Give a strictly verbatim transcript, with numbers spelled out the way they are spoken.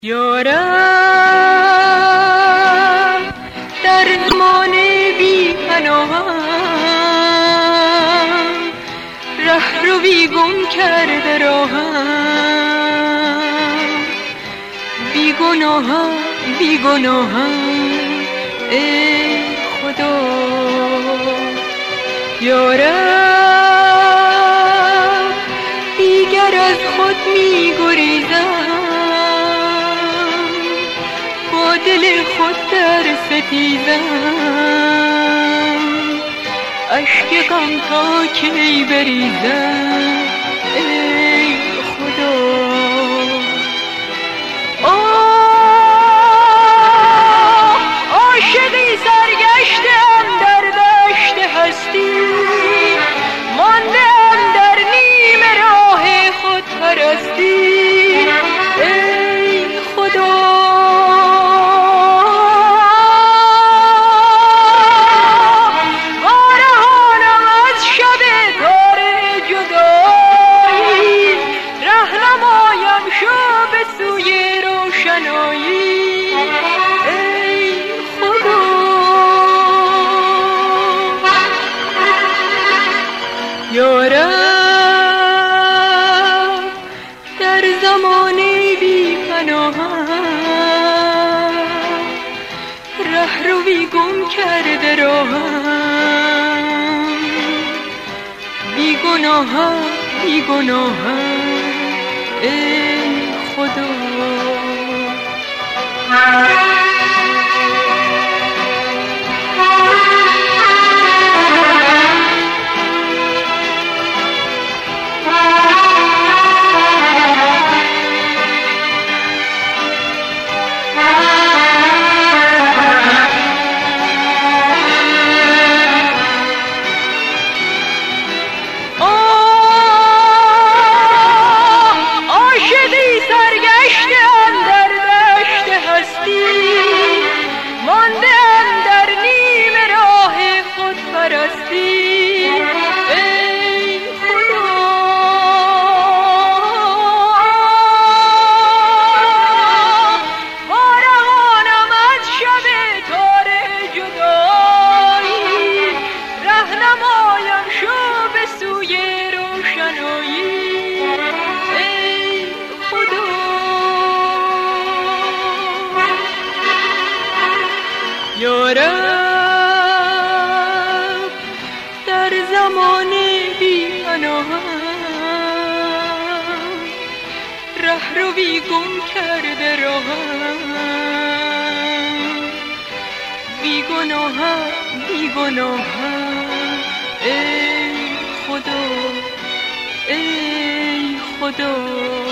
یارم در زمان بی پناهم، ره رو بی گم کرده راهم. بی گناهم بی گناهم ای خدا. یارم دیگر از خود می گریزم، با دل خود در ستیزم. اشک غم تا کی بریزم ای خدا. آه عاشقی سرگشتم در دشت هستی، ماندم در نیم راه خود پرستی ای خدا. یارم در زمان بی پناهم، ره رو بی گم کرده راهم. بی گناهم بی گناهم ای خدا. یارم در زمان بی پناهم، ره رو بی گم کرده راهم. بی گناهم بی گناهم ای خدا ای خدا.